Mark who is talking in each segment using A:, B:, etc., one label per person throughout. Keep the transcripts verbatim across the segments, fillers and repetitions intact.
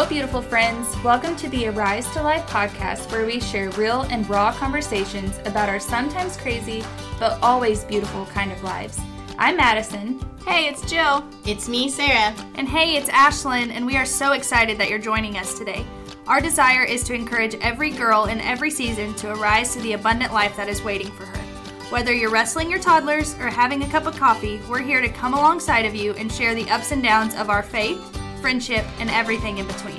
A: Hello, beautiful friends. Welcome to the Arise to Life podcast, where we share real and raw conversations about our sometimes crazy, but always beautiful kind of lives. I'm Madison.
B: Hey, it's Jill.
C: It's me, Sarah.
A: And hey, it's Ashlyn, and we are so excited that you're joining us today. Our desire is to encourage every girl in every season to arise to the abundant life that is waiting for her. Whether you're wrestling your toddlers or having a cup of coffee, we're here to come alongside of you and share the ups and downs of our faith, friendship, and everything in between.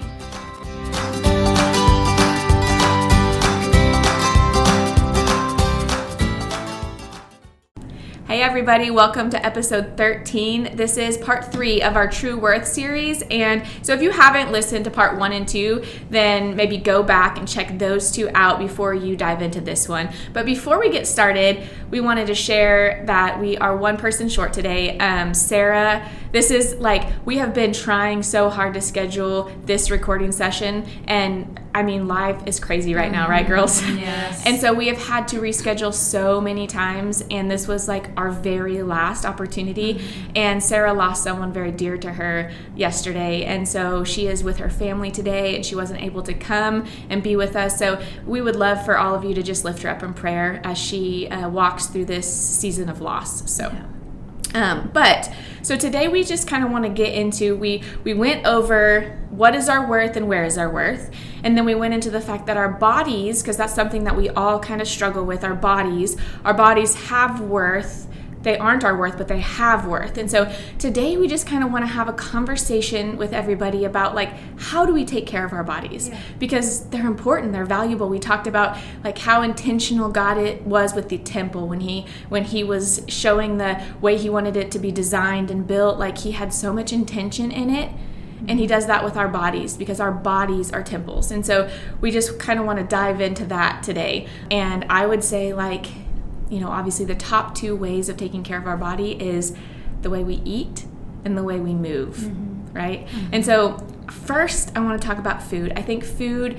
B: Hey everybody, welcome to episode thirteen. This is part three of our True Worth series, and so if you haven't listened to part one and two, then maybe go back and check those two out before you dive into this one. But before we get started, we wanted to share that we are one person short today. Um, Sarah, this is like, we have been trying so hard to schedule this recording session, and I mean, life is crazy right now, right, girls?
A: Yes.
B: And so we have had to reschedule so many times, and this was like our very last opportunity. And Sarah lost someone very dear to her yesterday, and so she is with her family today, and she wasn't able to come and be with us. So we would love for all of you to just lift her up in prayer as she uh, walks through this season of loss. So. Yeah. Um, but so today we just kind of want to get into, we, we went over what is our worth and where is our worth. And then we went into the fact that our bodies, because that's something that we all kind of struggle with, our bodies, our bodies have worth. They aren't our worth, but they have worth. And so today we just kind of want to have a conversation with everybody about like, how do we take care of our bodies? Yeah. Because they're important, they're valuable. We talked about like how intentional God it was with the temple when he when he was showing the way he wanted it to be designed and built. Like he had so much intention in it. And he does that with our bodies because our bodies are temples. And so we just kind of want to dive into that today. And I would say like, you know, obviously the top two ways of taking care of our body is the way we eat and the way we move, mm-hmm. right? Mm-hmm. And so first I want to talk about food. I think food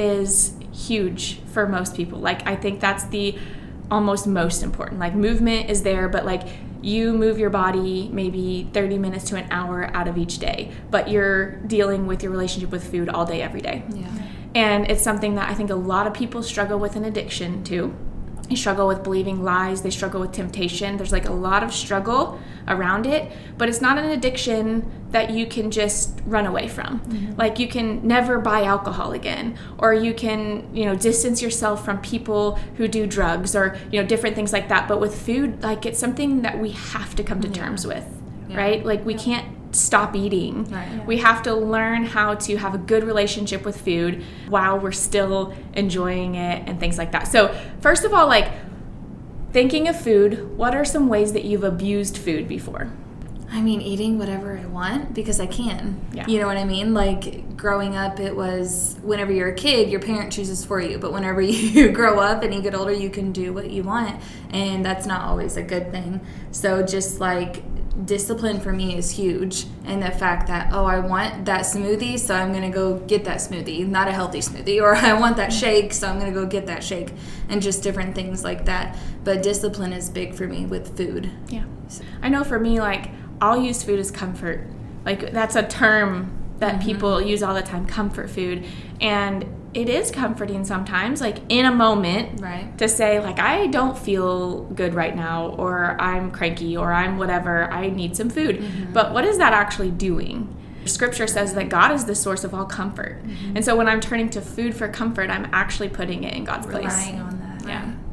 B: is huge for most people. Like I think that's the almost most important. Like movement is there, but like you move your body maybe thirty minutes to an hour out of each day, but you're dealing with your relationship with food all day, every day.
A: Yeah.
B: And it's something that I think a lot of people struggle with an addiction to. They struggle with believing lies. They struggle with temptation. There's like a lot of struggle around it, but it's not an addiction that you can just run away from. Mm-hmm. Like you can never buy alcohol again, or you can, you know, distance yourself from people who do drugs or, you know, different things like that. But with food, like it's something that we have to come to yeah. terms with, yeah. right? Like we yeah. can't stop eating. Right, yeah. We have to learn how to have a good relationship with food while we're still enjoying it and things like that. So first of all, like thinking of food, what are some ways that you've abused food before?
C: I mean, eating whatever I want because I can.
B: Yeah.
C: You know what I mean? Like growing up, it was whenever you're a kid, your parent chooses for you. But whenever you grow up and you get older, you can do what you want. And that's not always a good thing. So just like discipline for me is huge, and the fact that oh I want that smoothie, so I'm gonna go get that smoothie, not a healthy smoothie, or I want that shake, so I'm gonna go get that shake, and just different things like that. But discipline is big for me with food.
B: Yeah, so. I know for me, like I'll use food as comfort. Like that's a term that mm-hmm. people use all the time, comfort food, and it is comforting sometimes, like in a moment,
C: right.
B: to say like, I don't feel good right now, or I'm cranky, or I'm whatever, I need some food. Mm-hmm. But what is that actually doing? Scripture says that God is the source of all comfort. Mm-hmm. And so when I'm turning to food for comfort, I'm actually putting it in God's
A: Relying
B: place.
A: Relying on that.
B: Yeah.
A: Right.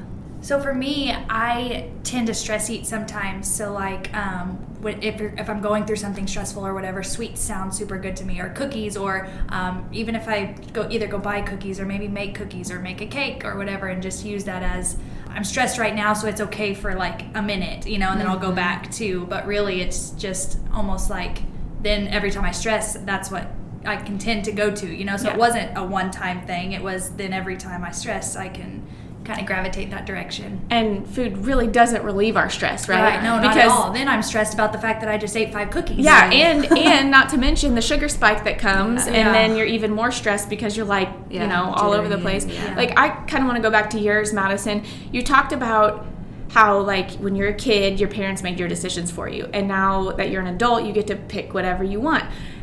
A: So for me, I tend to stress eat sometimes. So like um, if you're, if I'm going through something stressful or whatever, sweets sound super good to me, or cookies, or um, even if I go either go buy cookies or maybe make cookies or make a cake or whatever, and just use that as I'm stressed right now, so it's okay for like a minute, you know, and then mm-hmm. I'll go back to. But really, it's just almost like then every time I stress, that's what I can tend to go to, you know. So yeah. It wasn't a one-time thing. It was then every time I stress, I can kind of gravitate that direction.
B: And food really doesn't relieve our stress, right?
A: Right, no, not because, at all. Then I'm stressed about the fact that I just ate five cookies.
B: Yeah, and and not to mention the sugar spike that comes,
A: yeah.
B: and then you're even more stressed because you're like, yeah, you know, all over the place.
A: Yeah.
B: Like, I kind of want to go back to yours, Madison. You talked about how, like, when you're a kid, your parents made your decisions for you. And now that you're an adult, you get to pick whatever you want.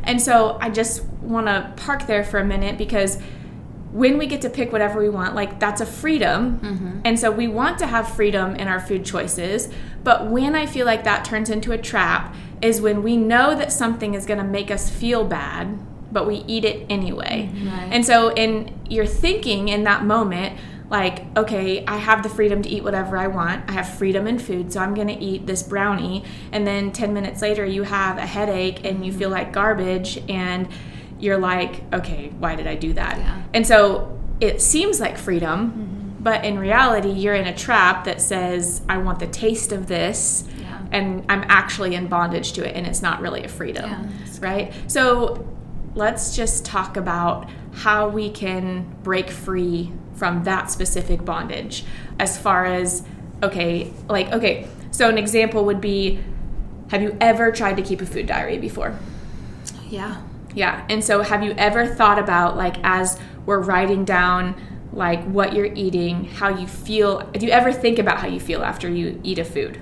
B: And so I just want to park there for a minute, because when we get to pick whatever we want, like that's a freedom. Mm-hmm. And so we want to have freedom in our food choices. But when I feel like that turns into a trap is when we know that something is going to make us feel bad, but we eat it anyway. Mm-hmm. Right. And so in you're thinking in that moment, like, okay, I have the freedom to eat whatever I want. I have freedom in food, so I'm going to eat this brownie. And then ten minutes later, you have a headache and you feel like garbage, and you're like, okay, why did I do that? Yeah. And so it seems like freedom, mm-hmm. but in reality, you're in a trap that says, I want the taste of this, yeah. and I'm actually in bondage to it, and it's not really a freedom, yeah, right? So let's just talk about how we can break free from that specific bondage. As far as, okay, like, okay, so an example would be, have you ever tried to keep a food diary before?
C: Yeah.
B: Yeah. And so have you ever thought about, like, as we're writing down, like, what you're eating, how you feel, do you ever think about how you feel after you eat a food?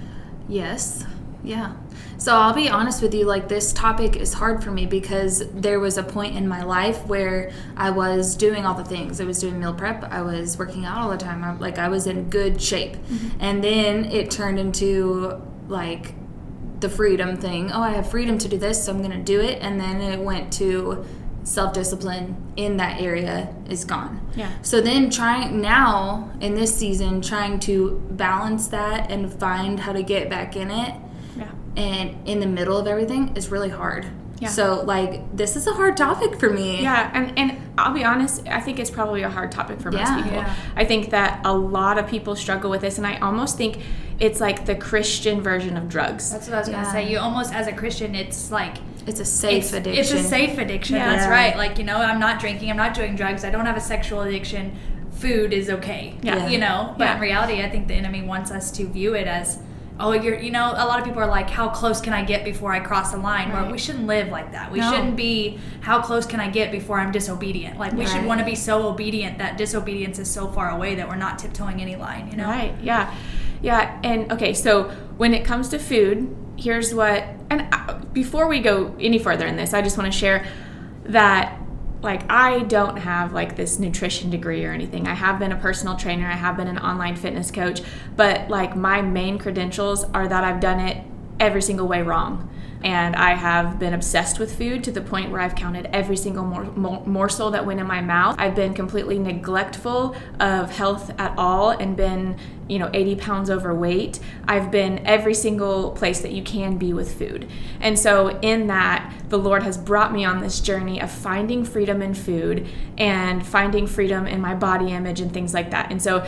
C: Yes. Yeah. So I'll be honest with you, like, this topic is hard for me because there was a point in my life where I was doing all the things. I was doing meal prep. I was working out all the time. I, like, I was in good shape. Mm-hmm. And then it turned into, like, the freedom thing. Oh, I have freedom to do this, so I'm going to do it. And then it went to self-discipline in that area is gone.
B: Yeah.
C: So then trying now in this season, trying to balance that and find how to get back in it.
B: Yeah.
C: And in the middle of everything is really hard.
B: Yeah.
C: So, like, this is a hard topic for me.
B: Yeah, and, and I'll be honest, I think it's probably a hard topic for most
C: yeah.
B: people.
A: Yeah.
B: I think that a lot of people struggle with this, and I almost think it's like the Christian version of drugs.
A: That's what I was
C: yeah.
A: going to say. You almost, as a Christian, it's like...
C: It's a safe
A: it's,
C: addiction.
A: It's a safe addiction.
B: Yeah.
A: That's right. Like, you know, I'm not drinking. I'm not doing drugs. I don't have a sexual addiction. Food is okay.
B: Yeah.
A: You know? But
B: yeah.
A: in reality, I think the enemy wants us to view it as... Oh, you're, you know, a lot of people are like, how close can I get before I cross the line?
B: Right.
A: Where we shouldn't live like that. We
B: no.
A: shouldn't be, how close can I get before I'm disobedient? Like, we
C: right.
A: should want to be so obedient that disobedience is so far away that we're not tiptoeing any line, you know?
B: Right, yeah. Yeah, and okay, so when it comes to food, here's what, and before we go any further in this, I just want to share that, like, I don't have, like, this nutrition degree or anything. I have been a personal trainer. I have been an online fitness coach. But, like, my main credentials are that I've done it every single way wrong. And I have been obsessed with food to the point where I've counted every single mor- mor- morsel that went in my mouth. I've been completely neglectful of health at all and been, you know, eighty pounds overweight. I've been every single place that you can be with food. And so in that, the Lord has brought me on this journey of finding freedom in food and finding freedom in my body image and things like that. And so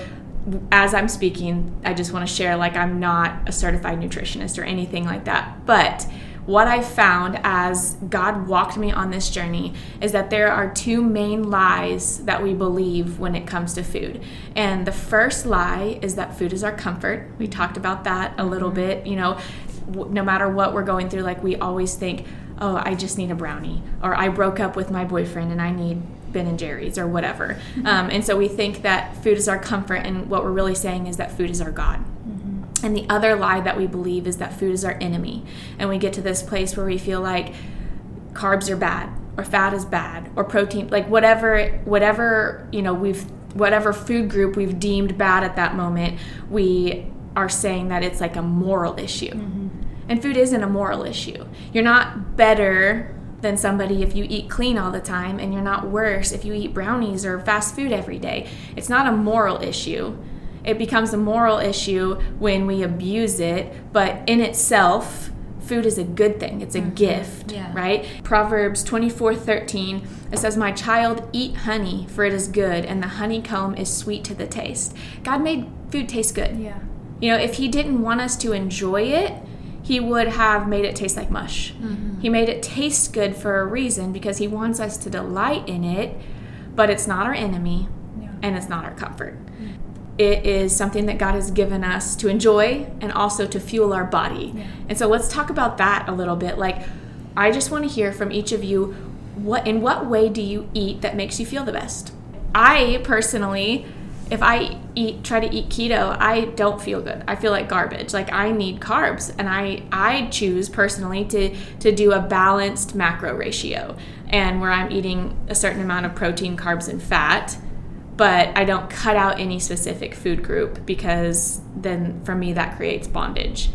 B: as I'm speaking, I just want to share, like, I'm not a certified nutritionist or anything like that. But what I found as God walked me on this journey is that there are two main lies that we believe when it comes to food. And the first lie is that food is our comfort. We talked about that a little bit. You know, no matter what we're going through, like, we always think, oh, I just need a brownie, or I broke up with my boyfriend and I need Ben and Jerry's or whatever. Mm-hmm. Um, and so we think that food is our comfort, and what we're really saying is that food is our God. Mm-hmm. And the other lie that we believe is that food is our enemy. And we get to this place where we feel like carbs are bad, or fat is bad, or protein, like whatever, whatever, you know, we've, whatever food group we've deemed bad at that moment, we are saying that it's like a moral issue. Mm-hmm. And food isn't a moral issue. You're not better than somebody if you eat clean all the time, and you're not worse if you eat brownies or fast food every day. It's not a moral issue. It becomes a moral issue when we abuse it, but in itself, food is a good thing. It's a mm-hmm. gift, yeah. right? Proverbs twenty-four thirteen, it says, "My child, eat honey, for it is good, and the honeycomb is sweet to the taste." God made food taste good.
A: Yeah.
B: You know, if he didn't want us to enjoy it, he would have made it taste like mush. Mm-hmm. He made it taste good for a reason, because he wants us to delight in it, but it's not our enemy, yeah. and it's not our comfort. Mm-hmm. It is something that God has given us to enjoy and also to fuel our body. Yeah. And so let's talk about that a little bit. Like, I just want to hear from each of you, what in what way do you eat that makes you feel the best? I personally if I eat try to eat keto, I don't feel good. I feel like garbage. Like I need carbs, and I I choose personally to to do a balanced macro ratio, and where I'm eating a certain amount of protein, carbs, and fat, but I don't cut out any specific food group, because then for me that creates bondage.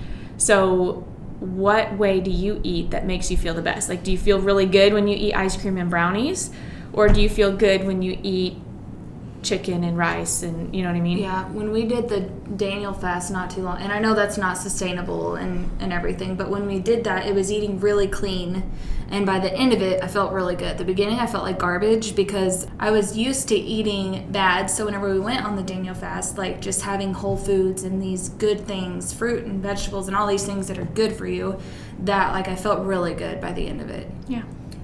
B: So what way do you eat that makes you feel the best? Like, do you feel really good when you eat ice cream and brownies, or do you feel good when you eat chicken and rice and, you know what I mean?
C: Yeah, when we did the Daniel fast not too long, and I know that's not sustainable and, and everything, but when we did that, it was eating really clean, and by the end of it, I felt really good. At the beginning, I felt like garbage because I was used to eating bad, so whenever we went on the Daniel fast, like just having whole foods and these good things, fruit and vegetables and all these things that are good for you, that like I felt really good by the end of it.
B: Yeah.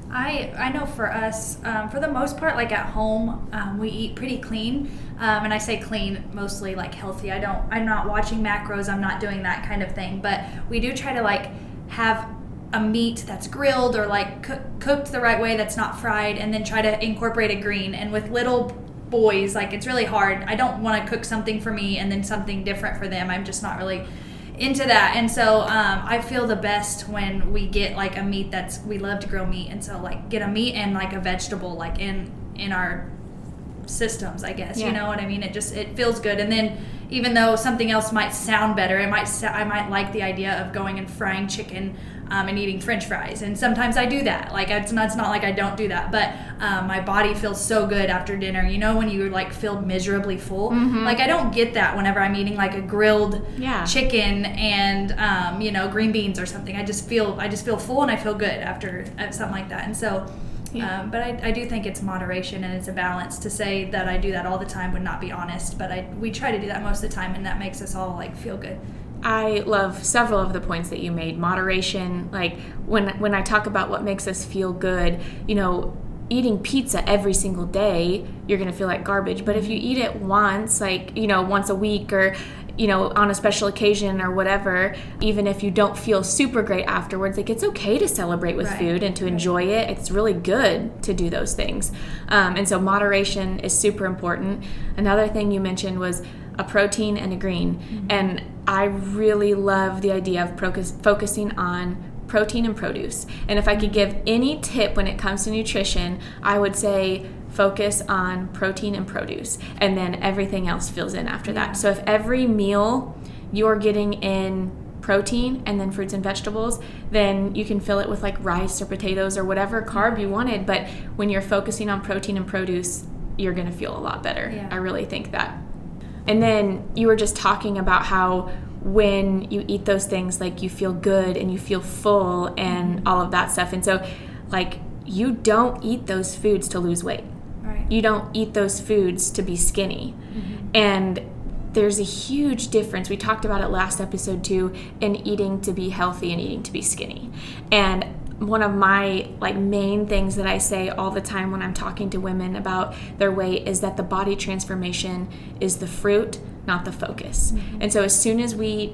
A: I, I know for us, um, for the most part, like at home, um, we eat pretty clean. Um, and I say clean, mostly like healthy. I don't, I'm not watching macros. I'm not doing that kind of thing. But we do try to like have a meat that's grilled or like cook, cooked the right way, that's not fried, and then try to incorporate a green. And with little boys, like it's really hard. I don't want to cook something for me and then something different for them. I'm just not really into that. And so um, I feel the best when we get like a meat that's, we love to grill meat, and so like get a meat and like a vegetable like in in our systems, I guess. Yeah. You know what I mean? It just, it feels good. And then even though something else might sound better, it might I might like the idea of going and frying chicken um, and eating French fries, and sometimes I do that. Like it's not, it's not like I don't do that, but um, my body feels so good after dinner. You know when you like feel miserably full? Mm-hmm. Like I don't get that whenever I'm eating like a grilled yeah. chicken and um, you know green beans or something. I just feel I just feel full and I feel good after something like that. And so yeah. Um, but I, I do think it's moderation and it's a balance. To say that I do that all the time would not be honest, but I we try to do that most of the time, and that makes us all like feel good.
B: I love several of the points that you made. Moderation, like when when I talk about what makes us feel good, you know, eating pizza every single day, you're going to feel like garbage. But if you eat it once, like, you know, once a week, or you know, on a special occasion or whatever, even if you don't feel super great afterwards, like it's okay to celebrate with right. food and to enjoy it. It's really good to do those things. Um, and so moderation is super important. Another thing you mentioned was a protein and a green. Mm-hmm. And I really love the idea of focus, focusing on protein and produce. And if I could give any tip when it comes to nutrition, I would say focus on protein and produce, and then everything else fills in after that. So if every meal you're getting in protein and then fruits and vegetables, then you can fill it with like rice or potatoes or whatever carb you wanted. But when you're focusing on protein and produce, you're going to feel a lot better. Yeah. I really think that. And then you were just talking about how when you eat those things, like you feel good and you feel full and all of that stuff. And so like you don't eat those foods to lose weight. Right. You don't eat those foods to be skinny. Mm-hmm. And there's a huge difference. We talked about it last episode too, in eating to be healthy and eating to be skinny. And one of my like main things that I say all the time when I'm talking to women about their weight is that the body transformation is the fruit, not the focus. Mm-hmm. And so as soon as we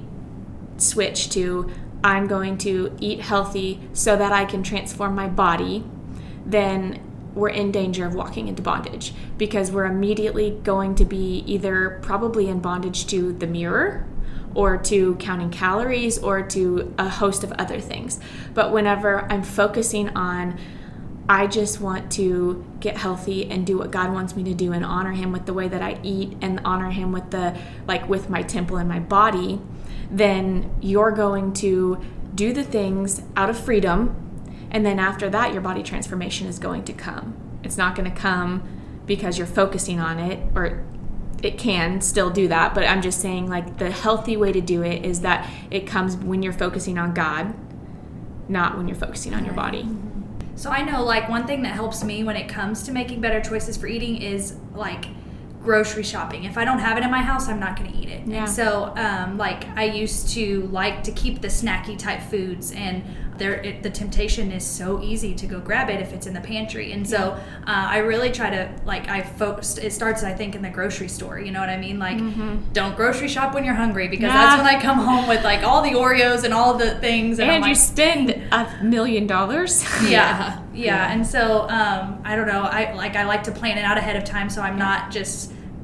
B: switch to I'm going to eat healthy so that I can transform my body, then we're in danger of walking into bondage, because we're immediately going to be either probably in bondage to the mirror or to counting calories or to a host of other things. But whenever I'm focusing on, I just want to get healthy and do what God wants me to do and honor him with the way that I eat and honor him with the, like with my temple and my body, then you're going to do the things out of freedom. And then after that, your body transformation is going to come. It's not going to come because you're focusing on it, or it can still do that. But I'm just saying, like, the healthy way to do it is that it comes when you're focusing on God, not when you're focusing on your body.
A: So I know, like, one thing that helps me when it comes to making better choices for eating is, like, grocery shopping. If I don't have it in my house, I'm not going to eat it. Yeah. And so, um, like, I used to like to keep the snacky type foods, and there it, the temptation is so easy to go grab it if it's in the pantry. And so uh, I really try to, like, I focused, it starts, I think, in the grocery store. You know what I mean? Like, mm-hmm. don't grocery shop when you're hungry, because yeah. that's when I come home with, like, all the Oreos and all the things.
B: And,
A: and
B: you
A: like,
B: spend a million dollars.
A: Yeah. yeah. Yeah. And so, um, I don't know, I like, I like to plan it out ahead of time so I'm not just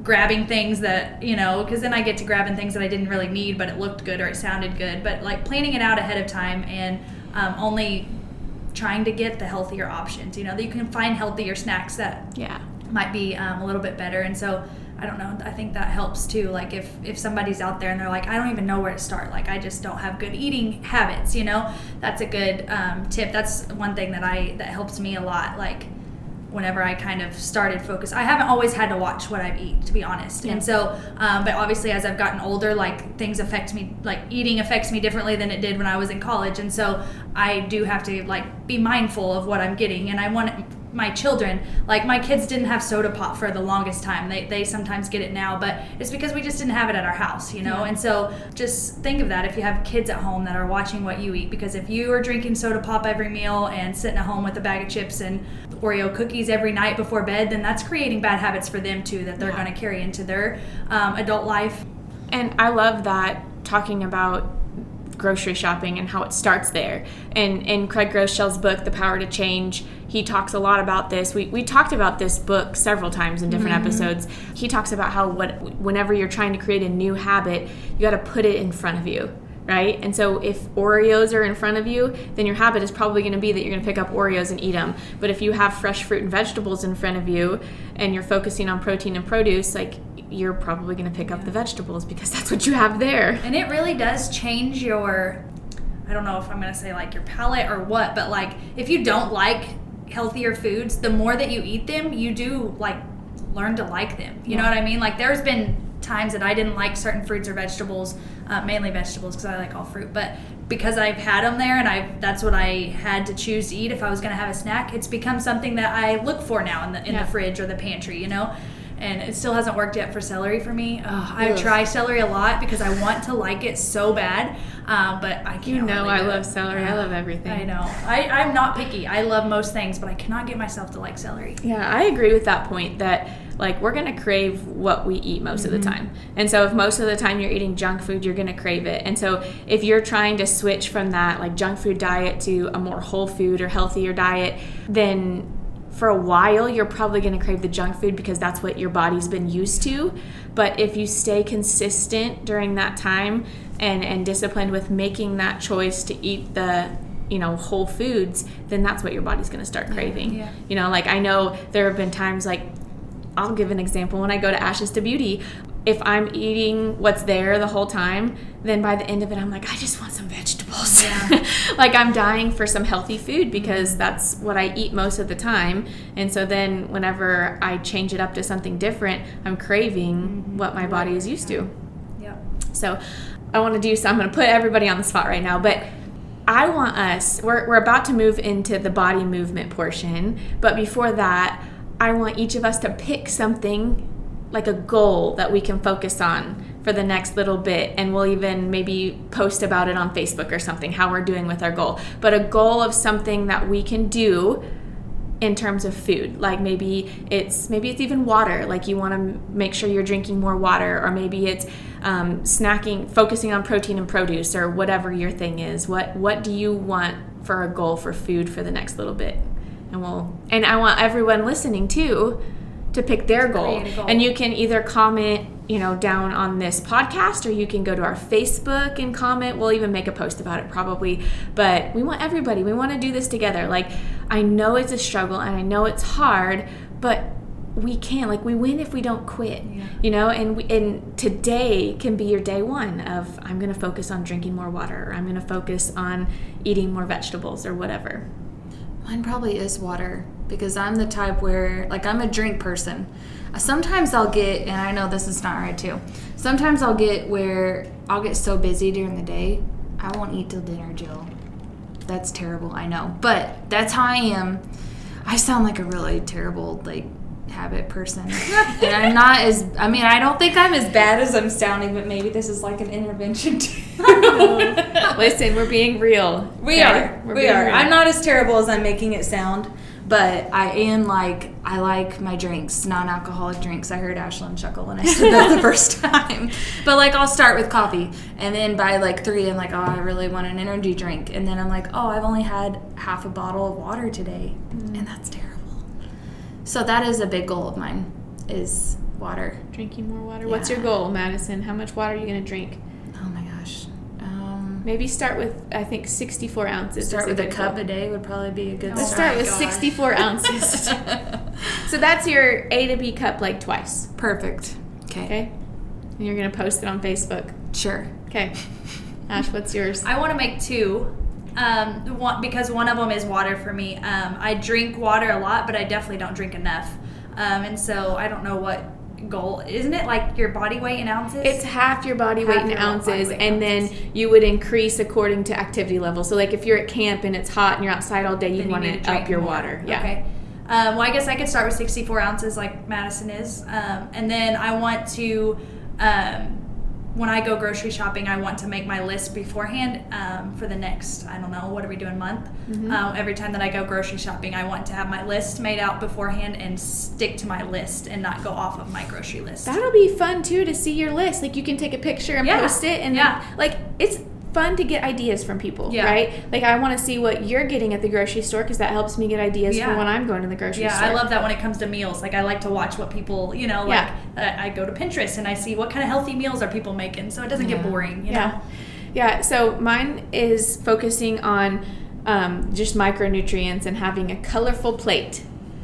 A: grabbing things that, you know, because then I get to grabbing things that I didn't really need, but it looked good or it sounded good. But like planning it out ahead of time and um, only trying to get the healthier options, you know, that you can find healthier snacks that
B: yeah.
A: might be um, a little bit better. And so I don't know, I think that helps too. Like if, if somebody's out there and they're like, I don't even know where to start, like I just don't have good eating habits, you know, that's a good um, tip. That's one thing that I that helps me a lot. Like whenever I kind of started focus, I haven't always had to watch what I eat, to be honest. Yeah. And so, um, but obviously as I've gotten older, like things affect me, like eating affects me differently than it did when I was in college. And so I do have to like be mindful of what I'm getting. And I want my children, like my kids didn't have soda pop for the longest time. They they sometimes get it now, but it's because we just didn't have it at our house, you know? Yeah. And so just think of that if you have kids at home that are watching what you eat, because if you are drinking soda pop every meal and sitting at home with a bag of chips and Oreo cookies every night before bed, then that's creating bad habits for them too, that they're yeah. going to carry into their um, adult life.
B: And I love that, talking about grocery shopping and how it starts there. And in Craig Groeschel's book, The Power to Change, he talks a lot about this. We we talked about this book several times in different mm-hmm. episodes. He talks about how what whenever you're trying to create a new habit, you got to put it in front of you, right? And so if Oreos are in front of you, then your habit is probably going to be that you're going to pick up Oreos and eat them. But if you have fresh fruit and vegetables in front of you and you're focusing on protein and produce, like you're probably going to pick up the vegetables because that's what you have there.
A: And it really does change your, I don't know if I'm going to say like your palate or what, but like if you don't like healthier foods, the more that you eat them, you do like learn to like them. You yeah. know what I mean? Like there's been times that I didn't like certain fruits or vegetables, uh, mainly vegetables because I like all fruit, but because I've had them there and I that's what I had to choose to eat if I was going to have a snack, it's become something that I look for now in the in yeah. the fridge or the pantry, you know? And it still hasn't worked yet for celery for me. Oh, I try celery a lot because I want to like it so bad, um, but I can't.
B: You know,
A: really
B: I love celery. I love everything.
A: I know. I, I'm not picky. I love most things, but I cannot get myself to like celery.
B: Yeah, I agree with that point that, like, we're going to crave what we eat most mm-hmm. of the time. And so if most of the time you're eating junk food, you're going to crave it. And so if you're trying to switch from that, like, junk food diet to a more whole food or healthier diet, then for a while, you're probably going to crave the junk food because that's what your body's been used to. But if you stay consistent during that time and, and disciplined with making that choice to eat the, you know, whole foods, then that's what your body's going to start craving. Yeah. You know, like I know there have been times, like, I'll give an example. When I go to Ashes to Beauty, if I'm eating what's there the whole time, then by the end of it, I'm like, I just want some vegetables. Yeah. Like I'm dying for some healthy food because that's what I eat most of the time. And so then whenever I change it up to something different, I'm craving mm-hmm. what my body is used to.
A: Yep.
B: So I want to do so I'm going to put everybody on the spot right now, but I want us, we're, we're about to move into the body movement portion, but before that, I want each of us to pick something, like a goal that we can focus on for the next little bit, and we'll even maybe post about it on Facebook or something, how we're doing with our goal. But a goal of something that we can do in terms of food. Like maybe it's maybe it's even water, like you want to make sure you're drinking more water, or maybe it's um, snacking, focusing on protein and produce, or whatever your thing is. What what do you want for a goal for food for the next little bit? And we'll and I want everyone listening too to pick their goal. goal. And you can either comment, you know, down on this podcast, or you can go to our Facebook and comment. We'll even make a post about it probably. But we want everybody. We want to do this together. Like, I know it's a struggle and I know it's hard, but we can. Like, we win if we don't quit. Yeah. You know, and we, and today can be your day one of I'm going to focus on drinking more water, or I'm going to focus on eating more vegetables or whatever.
C: Mine probably is water, because I'm the type where, like, I'm a drink person. Sometimes I'll get, and I know this is not right too, sometimes I'll get where I'll get so busy during the day, I won't eat till dinner, Jill. That's terrible, I know. But that's how I am. I sound like a really terrible, like, habit person. And I'm not as, I mean, I don't think I'm as bad as I'm sounding, but maybe this is like an intervention too.
B: Listen, we're being real.
C: We okay? are. We're we are. Real. I'm not as terrible as I'm making it sound, but I am like, I like my drinks, non-alcoholic drinks. I heard Ashlyn chuckle when I said that the first time. But like, I'll start with coffee, and then by like three, I'm like, oh, I really want an energy drink. And then I'm like, oh, I've only had half a bottle of water today. Mm. And that's terrible. So that is a big goal of mine, is Water.
B: Drinking more water.
C: Yeah.
B: What's your goal, Madison? How much water are you going to drink?
C: Oh my gosh. Um,
B: Maybe start with, I think, sixty-four ounces.
C: start
B: is
C: with a
B: good
C: cup
B: goal.
C: a day would probably be a good
A: Oh
B: Let's
C: start.
B: start with
A: gosh.
B: sixty-four ounces. So that's your A to B cup like twice.
C: Perfect. Okay.
B: Okay? And you're going to post it on Facebook.
C: Sure.
B: Okay. Ash, what's yours?
A: I want to make two, um, one, because one of them is water for me. Um, I drink water a lot, but I definitely don't drink enough. Um, and so I don't know what goal. Isn't it like your body weight in ounces?
B: It's half your body weight
A: Half
B: in
A: your body
B: ounces,
A: weight
B: and
A: ounces.
B: then you would increase according to activity level. So, like if you're at camp and it's hot and you're outside all day, you
A: Then
B: want
A: need
B: to
A: drink
B: up your
A: more.
B: water. Yeah.
A: Okay. Um, well, I guess I could start with sixty-four ounces like Madison is. Um, and then I want to, um, when I go grocery shopping, I want to make my list beforehand um, for the next, I don't know, what are we doing, month?
B: Mm-hmm.
A: Um, every time that I go grocery shopping, I want to have my list made out beforehand and stick to my list and not go off of my grocery list.
B: That'll be fun too to see your list. Like you can take a picture and
A: Yeah.
B: post it, and
A: Yeah.
B: then, like it's fun to get ideas from people,
A: Yeah.
B: right? Like I want to see what you're getting at the grocery store because that helps me get ideas
A: Yeah.
B: for when I'm going to the grocery
A: Yeah,
B: store.
A: I love that when it comes to meals. Like, I like to watch what people, you know, like,
B: Yeah.
A: uh, I go to Pinterest and I see what kind of healthy meals are people making, so it doesn't
C: Yeah.
A: get boring, you
B: Yeah.
A: know?
B: Yeah, so mine is focusing on um, just micronutrients and having a colorful plate.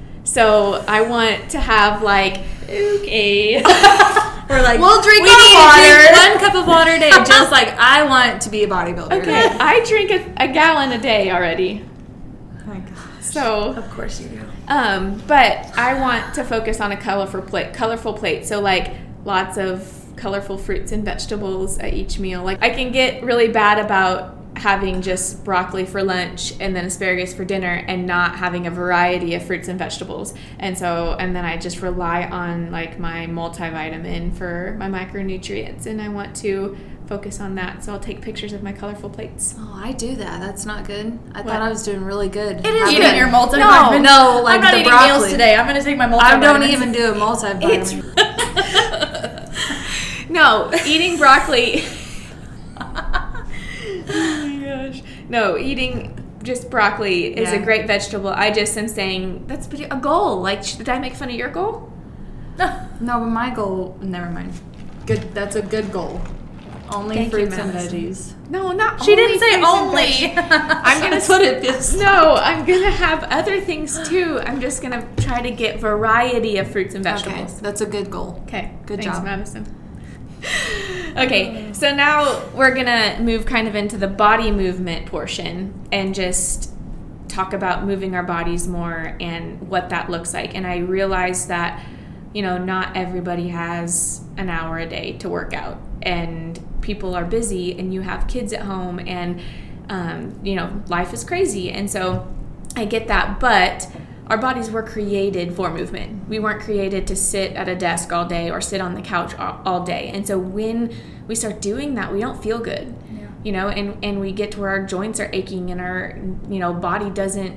B: So I want to have like, okay.
A: We're like,
C: We'll drink
A: we
C: our
A: need to
C: water.
A: drink
C: One cup of water a day. Just like I want to be a bodybuilder.
B: Okay, I drink a, a gallon a day already.
C: Oh my gosh.
B: So,
C: Of course you do.
B: um, but I want to focus on a colorful plate. Colorful plate. So like lots of colorful fruits and vegetables at each meal. Like I can get really bad about having just broccoli for lunch and then asparagus for dinner and not having a variety of fruits and vegetables. And so, and then I just rely on like my multivitamin for my micronutrients, and I want to focus on that. So I'll take pictures of my colorful plates.
C: Oh, I do that. That's not good. I
B: What?
C: thought I was doing really good.
A: It is
C: Having-
A: eating your multivitamin.
C: No, no, like
A: I'm not
C: the
A: eating
C: broccoli.
A: meals today. I'm going to take my multivitamin.
C: I don't even do a multivitamin.
B: No, eating broccoli. Oh my gosh. No, eating just broccoli is
C: Yeah.
B: a great vegetable. I just am saying that's pretty- a goal. Like, did I make fun of your goal?
C: No, but my goal. Never mind. Good. That's a good goal. Only
B: Thank you,
C: fruits and
B: Madison.
C: veggies.
B: No, not
A: She
B: only
A: didn't say
B: fruits and
A: only.
B: veg- I'm gonna
C: That's what it is.
B: No, I'm gonna have other things too. I'm just gonna try to get variety of fruits and
C: Okay,
B: vegetables.
C: that's a good goal.
B: Okay,
C: Good
B: thanks,
C: job.
B: Madison. Okay, so now we're gonna move kind of into the body movement portion and just talk about moving our bodies more and what that looks like. And I realize that, you know, not everybody has an hour a day to work out, and people are busy, and you have kids at home, and um, you know, life is crazy. And so I get that, but our bodies were created for movement. We weren't created to sit at a desk all day or sit on the couch all, all day. And so when we start doing that, we don't feel good.
A: Yeah.
B: You know, and, and we get to where our joints are aching and our, you know, body doesn't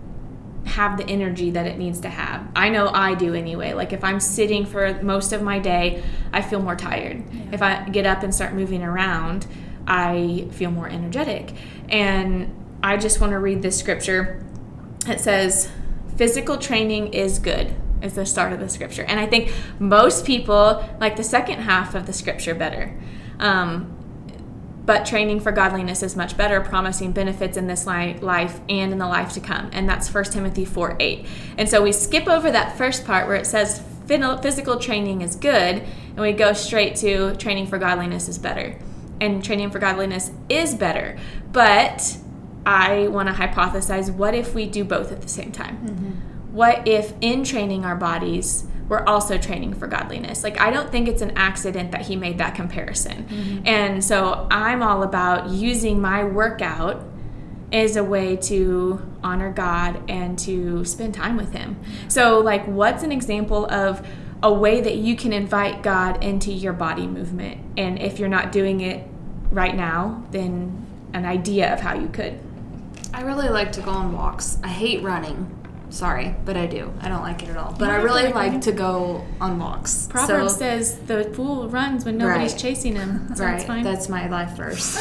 B: have the energy that it needs to have. I know I do anyway. Like if I'm sitting for most of my day, I feel more tired.
A: Yeah.
B: If I get up and start moving around, I feel more energetic. And I just want to read this scripture. It says, physical training is good, is the start of the scripture. And I think most people like the second half of the scripture better. Um, but training for godliness is much better, promising benefits in this li- life and in the life to come. And that's First Timothy four eight. And so we skip over that first part where it says physical training is good, and we go straight to training for godliness is better. And training for godliness is better. But I want to hypothesize, what if we do both at the same time? Mm-hmm. What if in training our bodies, we're also training for godliness? Like, I don't think it's an accident that he made that comparison. Mm-hmm. And so I'm all about using my workout as a way to honor God and to spend time with him. So, like, what's an example of a way that you can invite God into your body movement? And if you're not doing it right now, then an idea of how you could.
C: I really like to go on walks. I hate running. Sorry, but I do. I don't like it at all. But
B: You
C: I
B: don't
C: really
B: like
C: like
B: running?
C: to go on walks.
B: Proverbs
C: So-
B: says the fool runs when nobody's
C: Right.
B: chasing him. So
C: right,
B: that's fine.
C: that's my life verse.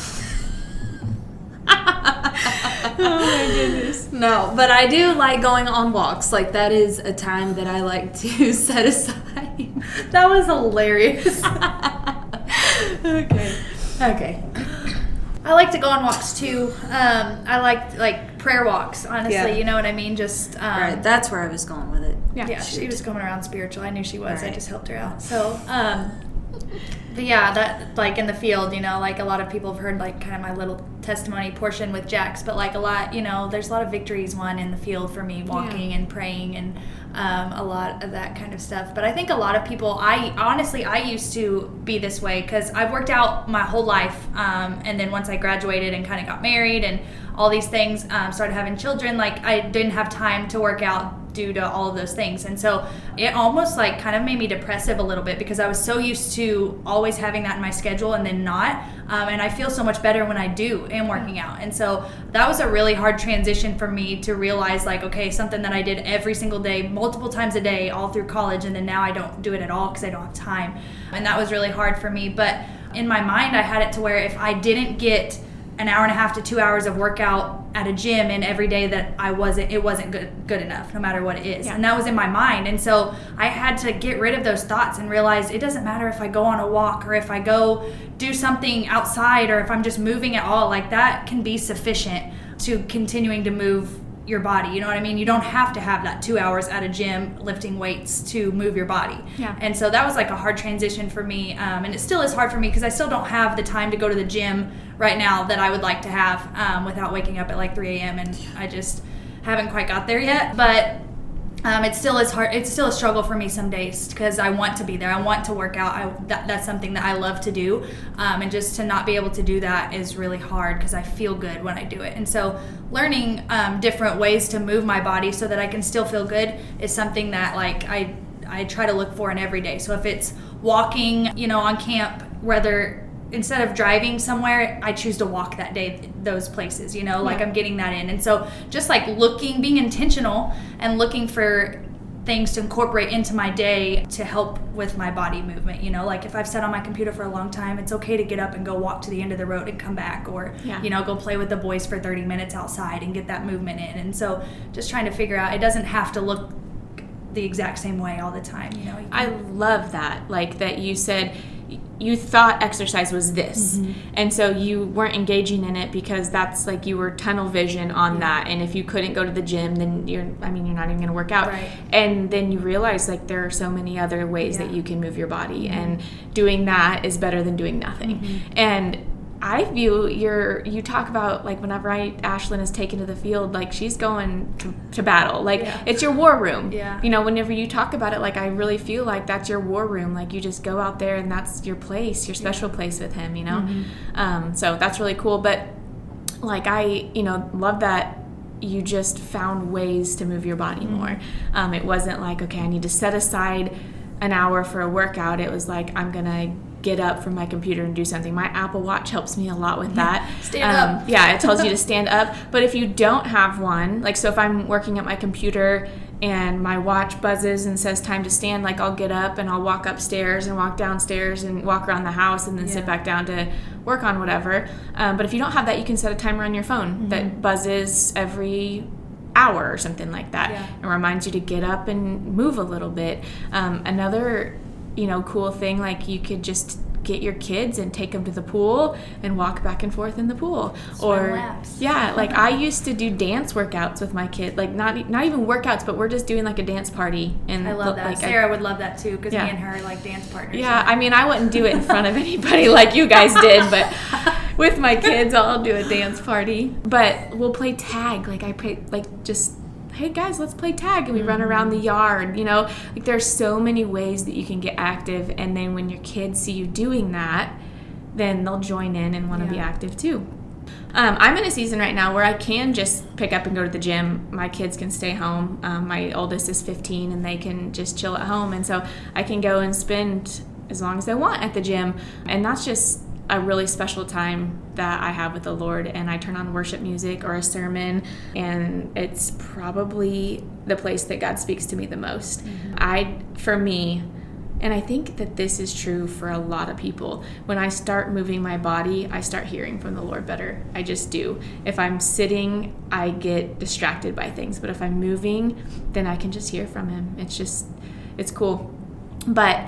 B: Oh my goodness.
C: No, but I do like going on walks. Like, that is a time that I like to set aside
A: That was hilarious. Okay. Okay. I like to go on walks too. Um, I like like prayer walks, honestly.
C: Yeah.
A: You know what I mean? Just um,
C: Right, that's where I was going with it.
B: Yeah.
A: yeah, she was coming around spiritual. I knew she was. I
C: Right.
A: just helped her out. So, um, but yeah, that like in the field, you know, like a lot of people have heard like kind of my little testimony portion with Jax, but like a lot, you know, there's a lot of victories won in the field for me, walking
B: Yeah.
A: and praying and um, a lot of that kind of stuff. But I think a lot of people, I honestly, I used to be this way because I've worked out my whole life. Um, and then once I graduated and kind of got married and all these things, um, started having children, like I didn't have time to work out due to all of those things. And so it almost like kind of made me depressive a little bit because I was so used to always having that in my schedule and then not. Um, and I feel so much better when I do am working out. And so that was a really hard transition for me to realize like, okay, something that I did every single day, multiple times a day, all through college. And then now I don't do it at all because I don't have time. And that was really hard for me. But in my mind, I had it to where if I didn't get an hour and a half to two hours of workout at a gym and every day that I wasn't, it wasn't good good enough, no matter what it is.
B: Yeah.
A: And that was in my mind. And so I had to get rid of those thoughts and realize it doesn't matter if I go on a walk or if I go do something outside or if I'm just moving at all, like that can be sufficient to continuing to move your body. You know what I mean? You don't have to have that two hours at a gym lifting weights to move your body.
B: Yeah.
A: And so that was like a hard transition for me. Um, and it still is hard for me because I still don't have the time to go to the gym right now that I would like to have um, without waking up at like three a.m. And I just haven't quite got there yet. But um, it still is hard. It's still a struggle for me some days because I want to be there. I want to work out. I, that, that's something that I love to do. Um, and just to not be able to do that is really hard because I feel good when I do it. And so learning um, different ways to move my body so that I can still feel good is something that like I I try to look for in every day. So if it's walking, you know, on camp, whether instead of driving somewhere, I choose to walk that day, those places, you know, like
B: Yeah.
A: I'm getting that in. And so just like looking, being intentional and looking for things to incorporate into my day to help with my body movement, you know, like if I've sat on my computer for a long time, it's okay to get up and go walk to the end of the road and come back, or,
B: Yeah.
A: you know, go play with the boys for thirty minutes outside and get that movement in. And so just trying to figure out, it doesn't have to look the exact same way all the time, you know. You
B: I love that, like that you said you thought exercise was this,
A: Mm-hmm.
B: and so you weren't engaging in it because that's like you were tunnel vision on that, and if you couldn't go to the gym, then you're I mean you're not even going to work out.
A: Right.
B: And then you realize like there are so many other ways
A: Yeah.
B: that you can move your body, and doing that is better than doing nothing.
A: Mm-hmm.
B: And I view your, you talk about like whenever I, Ashlyn is taken to the field, like she's going to, to battle. Like
A: Yeah.
B: it's your war room.
A: Yeah.
B: You know, whenever you talk about it, like I really feel like that's your war room. Like you just go out there and that's your place, your special place with him, you know?
A: Mm-hmm.
B: Um, so that's really cool. But like I, you know, love that you just found ways to move your body
A: Mm-hmm.
B: more. Um, it wasn't like, okay, I need to set aside an hour for a workout. It was like, I'm going to get up from my computer and do something. My Apple Watch helps me a lot with that.
A: Stand
B: um,
A: up.
B: Yeah, it tells you to stand up. But if you don't have one, like so if I'm working at my computer and my watch buzzes and says time to stand, like I'll get up and I'll walk upstairs and walk downstairs and walk around the house and then sit
A: Yeah.
B: back down to work on whatever. Um, but if you don't have that, you can set a timer on your phone
A: Mm-hmm.
B: that buzzes every hour or something like that.
A: Yeah.
B: It reminds you to get up and move a little bit. Um, another, you know, cool thing, like you could just get your kids and take them to the pool and walk back and forth in the pool.
A: Swim
B: or
A: laps.
B: yeah, like I used to do dance workouts with my kid, like not e- not even workouts, but we're just doing like a dance party. And
A: I love that.
B: like, I-
A: Sarah would love that too because
B: Yeah.
A: me and her are like dance partners.
B: yeah, I mean, I wouldn't do it in front of anybody like you guys did, but with my kids, I'll do a dance party. But we'll play tag. Like I play, like just, hey guys, let's play tag, and we run around the yard. You know, like there's so many ways that you can get active, and then when your kids see you doing that, then they'll join in and want to be
A: Yeah.
B: active too. Um, I'm in a season right now where I can just pick up and go to the gym. My kids can stay home. Um, my oldest is fifteen, and they can just chill at home. And so I can go and spend as long as I want at the gym. And that's just a really special time that I have with the Lord. And I turn on worship music or a sermon, and it's probably the place that God speaks to me the most. I, for me, and I think that this is true for a lot of people. When I start moving my body, I start hearing from the Lord better. I just do. If I'm sitting, I get distracted by things. But if I'm moving, then I can just hear from him. It's just, it's cool. But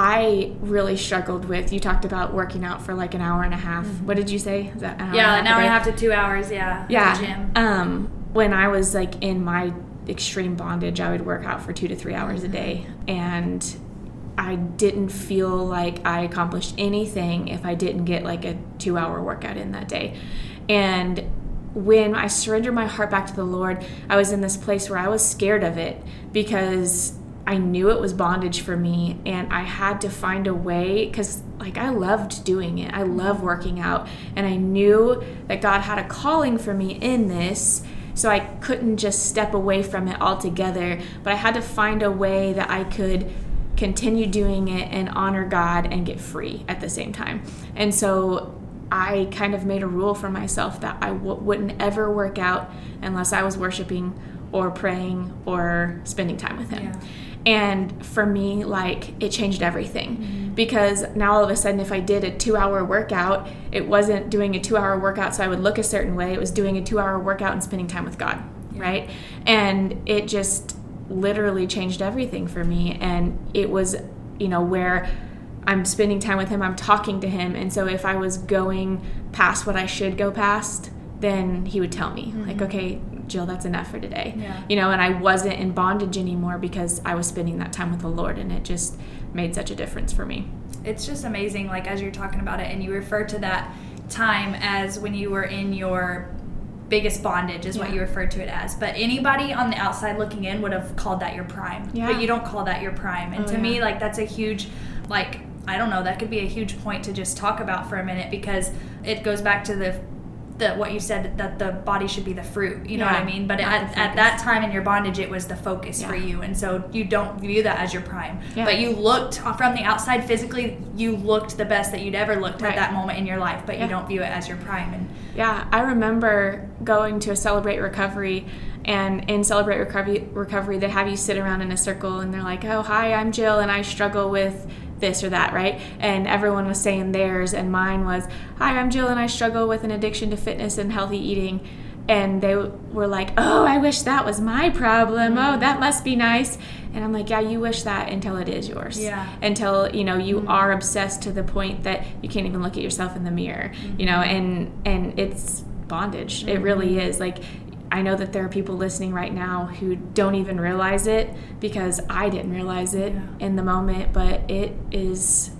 B: I really struggled with, you talked about working out for like an hour and a half. Mm-hmm. What did you say? Is that an hour
A: yeah,
B: and
A: an hour and a
B: half
A: half to two hours, yeah.
B: Yeah.
A: At the gym.
B: Um, when I was like in my extreme bondage, I would work out for two to three hours mm-hmm. a day. And I didn't feel like I accomplished anything if I didn't get like a two hour workout in that day. And when I surrendered my heart back to the Lord, I was in this place where I was scared of it because I knew it was bondage for me, and I had to find a way, because like I loved doing it. I love working out, and I knew that God had a calling for me in this, so I couldn't just step away from it altogether, but I had to find a way that I could continue doing it and honor God and get free at the same time. And so I kind of made a rule for myself that I w- wouldn't ever work out unless I was worshiping or praying or spending time with him. Yeah. And for me, like, it changed everything mm-hmm. because now all of a sudden, if I did a two hour workout, it wasn't doing a two hour workout so I would look a certain way. It was doing a two hour workout and spending time with God, yeah. right? And it just literally changed everything for me. And it was, you know, where I'm spending time with him, I'm talking to him. And so if I was going past what I should go past, then he would tell me, mm-hmm. like, okay, Jill, that's enough for today. Yeah. You know, and I wasn't in bondage anymore because I was spending that time with the Lord, and it just made such a difference for me.
A: It's just amazing, like, as you're talking about it, and you refer to that time as when you were in your biggest bondage is yeah. what you referred to it as. But anybody on the outside looking in would have called that your prime. Yeah. But you don't call that your prime. And oh, to yeah. me, like, that's a huge, like, I don't know, that could be a huge point to just talk about for a minute, because it goes back to the The, what you said, that the body should be the fruit, you know yeah, what I mean? But at, at that time in your bondage, it was the focus yeah. for you. And so you don't view that as your prime. Yeah. But you looked, from the outside physically, you looked the best that you'd ever looked right. at that moment in your life, but yeah. you don't view it as your prime. And
B: yeah, I remember going to a Celebrate Recovery, and in Celebrate Recovery, recovery they have you sit around in a circle, and they're like, oh, hi, I'm Jill, and I struggle with this or that, right? And everyone was saying theirs, and mine was, hi, I'm Jill, and I struggle with an addiction to fitness and healthy eating. And they were like, oh, I wish that was my problem. Oh, that must be nice. And I'm like, yeah, you wish that until it is yours. Yeah. Until, you know, you mm-hmm. are obsessed to the point that you can't even look at yourself in the mirror, mm-hmm. you know, and, and it's bondage. Mm-hmm. It really is. Like, I know that there are people listening right now who don't even realize it, because I didn't realize it yeah. in the moment, but it is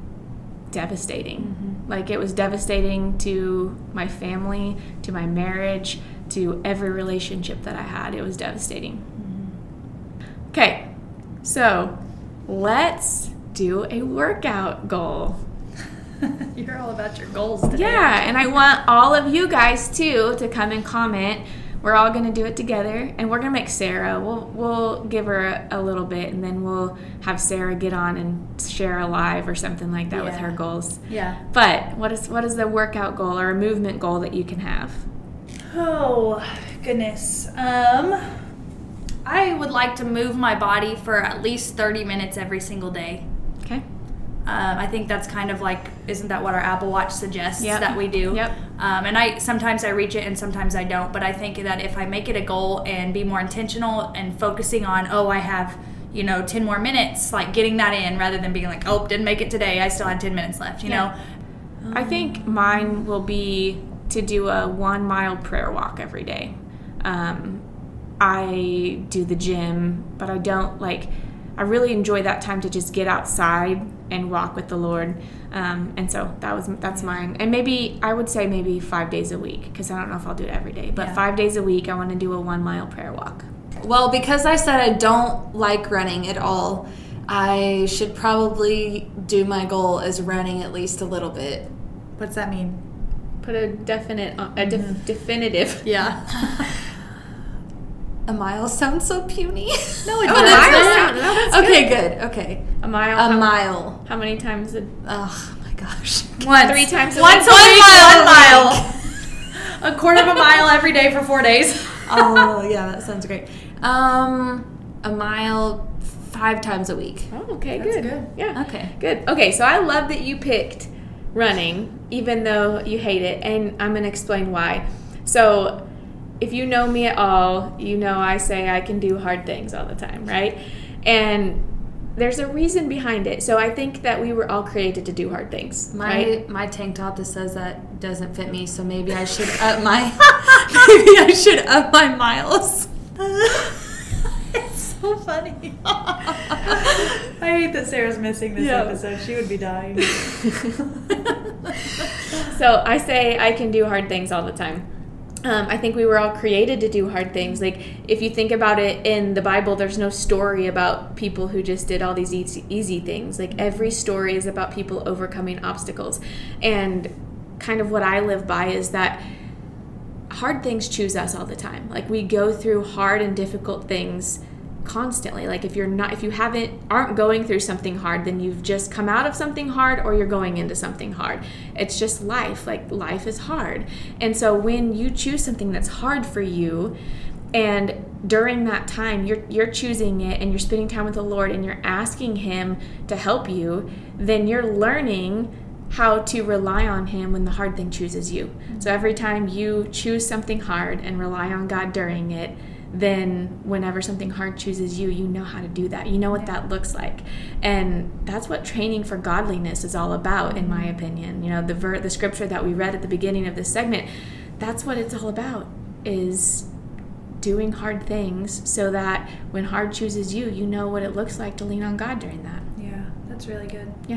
B: devastating. Mm-hmm. Like, it was devastating to my family, to my marriage, to every relationship that I had. It was devastating. Mm-hmm. Okay, so let's do a workout goal.
A: You're all about your goals today.
B: Yeah, and I want all of you guys, too, to come and comment. We're all going to do it together, and we're going to make Sarah. We'll we'll give her a, a little bit, and then we'll have Sarah get on and share a live or something like that yeah. with her goals.
A: Yeah.
B: But what is what is the workout goal or a movement goal that you can have?
A: Oh, goodness. Um, I would like to move my body for at least thirty minutes every single day.
B: Okay.
A: Um, I think that's kind of like, isn't that what our Apple Watch suggests yep. that we do?
B: Yep.
A: Um, and I sometimes I reach it and sometimes I don't. But I think that if I make it a goal and be more intentional and focusing on, oh, I have, you know, ten more minutes, like getting that in, rather than being like, oh, didn't make it today, I still had ten minutes left, you yeah.
B: know? I think mine will be to do a one mile prayer walk every day. Um, I do the gym, but I don't like, I really enjoy that time to just get outside and walk with the Lord. Um, and so that was that's mine. And maybe, I would say maybe five days a week, because I don't know if I'll do it every day. But yeah. five days a week, I want to do a one mile prayer walk.
C: Well, because I said I don't like running at all, I should probably do my goal as running at least a little bit.
A: What's that mean?
B: Put a definite, a def- mm-hmm. definitive.
A: Yeah.
C: A mile sounds so puny.
A: No, it doesn't.
C: Sound, no, that's okay, good. good. Okay.
B: A mile.
C: A
B: how,
C: mile.
B: How many times a
C: Oh my gosh.
A: Once.
B: Three times a
A: Once
B: week.
A: a week. One mile. A quarter of a mile every day for four days.
C: Oh, yeah, that sounds great. Um, a mile five times a week.
B: Oh, okay,
A: That's
B: good.
A: good.
B: Yeah.
C: Okay.
B: Good. Okay, so I love that you picked running, even though you hate it, and I'm going to explain why. So, if you know me at all, you know I say I can do hard things all the time, right? And there's a reason behind it. So I think that we were all created to do hard things.
C: My
B: right?
C: my tank top that says that doesn't fit me, so maybe I should up my maybe I should up my miles.
A: It's so funny. I hate that Sarah's missing this
B: Yeah.
A: episode. She would be dying.
B: So I say I can do hard things all the time. Um, I think we were all created to do hard things. Like, if you think about it in the Bible, there's no story about people who just did all these easy, easy things. Like, every story is about people overcoming obstacles. And kind of what I live by is that hard things choose us all the time. Like, we go through hard and difficult things constantly. Like, if you're not, if you haven't, aren't going through something hard, then you've just come out of something hard, or you're going into something hard. It's just life. Like, life is hard. And so when you choose something that's hard for you, and during that time you're you're choosing it, and you're spending time with the Lord, and you're asking Him to help you, then you're learning how to rely on Him when the hard thing chooses you. So every time you choose something hard and rely on God during it, then whenever something hard chooses you, you know how to do that. You know what that looks like. And that's what training for godliness is all about, in my opinion. You know, the ver- the scripture that we read at the beginning of this segment, that's what it's all about, is doing hard things so that when hard chooses you, you know what it looks like to lean on God during that.
A: Yeah, that's really good.
B: Yeah.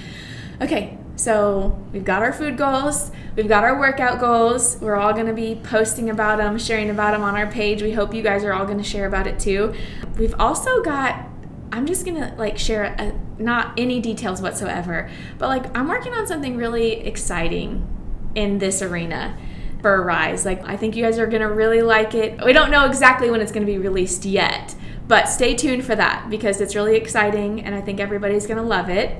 B: Okay, so we've got our food goals, we've got our workout goals. We're all going to be posting about them, sharing about them on our page. We hope you guys are all going to share about it too. We've also got, I'm just going to like share a, not any details whatsoever, but like I'm working on something really exciting in this arena for Arise. Like, I think you guys are going to really like it. We don't know exactly when it's going to be released yet, but stay tuned for that because it's really exciting and I think everybody's going to love it.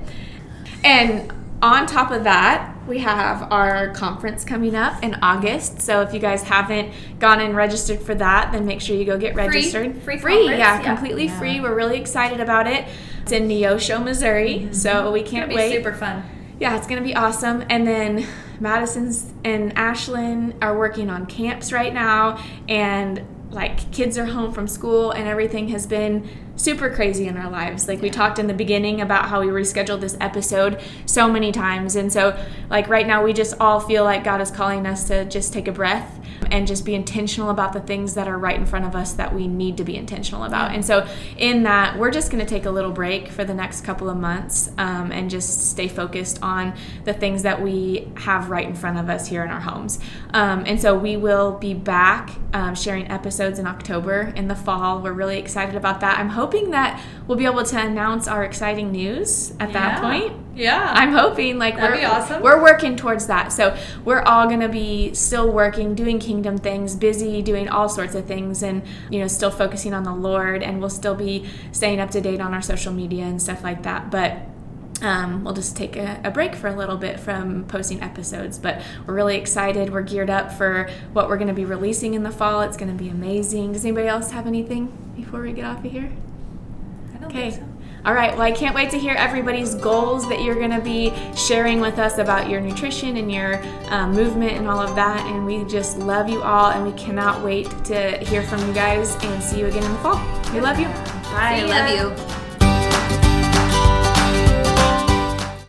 B: And on top of that, we have our conference coming up in August. So if you guys haven't gone and registered for that, then make sure you go get registered.
A: Free, free,
B: free, yeah,
A: yeah,
B: completely
C: yeah.
B: free. We're really excited about it. It's in Neosho, Missouri, mm-hmm. so we can't
A: It'll be
B: wait.
A: Super fun.
B: Yeah, it's going to be awesome. And then Madison's and Ashlyn are working on camps right now, and like kids are home from school and everything has been super crazy in our lives. Like we talked in the beginning about how we rescheduled this episode so many times. And so like right now we just all feel like God is calling us to just take a breath and just be intentional about the things that are right in front of us that we need to be intentional about. And so in that, we're just going to take a little break for the next couple of months um, and just stay focused on the things that we have right in front of us here in our homes. Um, and so we will be back um, sharing episodes in October in the fall. We're really excited about that. I'm hoping that we'll be able to announce our exciting news at that
A: Yeah.
B: point.
A: Yeah.
B: I'm hoping like
A: That'd
B: we're
A: be awesome.
B: we're working towards that. So we're all going to be still working, doing kingdom things, busy doing all sorts of things, and you know still focusing on the Lord, and we'll still be staying up to date on our social media and stuff like that. But um, we'll just take a, a break for a little bit from posting episodes. But we're really excited. We're geared up for what we're going to be releasing in the fall. It's going to be amazing. Does anybody else have anything before we get off of here?
A: I don't
B: Okay.
A: think so.
B: All right. Well, I can't wait to hear everybody's goals that you're going to be sharing with us about your nutrition and your um, movement and all of that. And we just love you all, and we cannot wait to hear from you guys and see you again in the fall. We love you.
C: I
A: See
C: love
A: ya.
C: you.